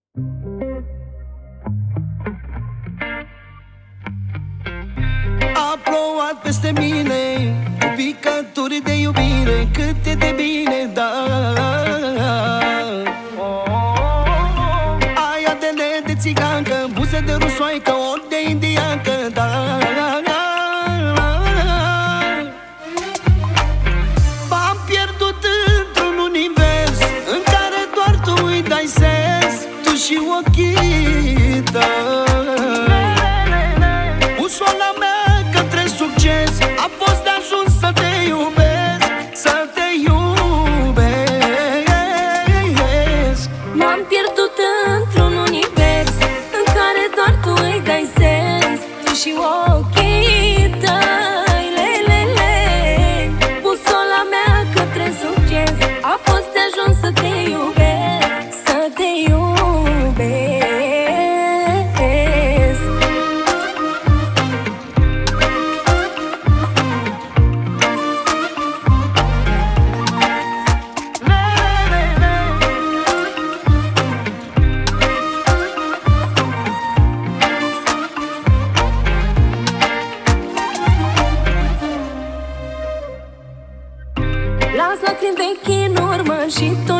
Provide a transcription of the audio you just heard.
A plouat peste mine cu picături de iubire, cât e de bine, da. Aia de le de țigancă, buze de rusoaică, ori de indiancă, da. M-am pierdut într-un univers în care doar tu îi dai sens, tu și ochii tăi. Busola mea către succes a fost de ajuns să te iubesc, să te iubesc. M-am pierdut într-un univers în care doar tu îi dai sens, tu și ochii tăi, le. Busola mea către succes a fost de ajuns să te iubesc, să te iubesc. Las lacrimi vechi în urmă și tu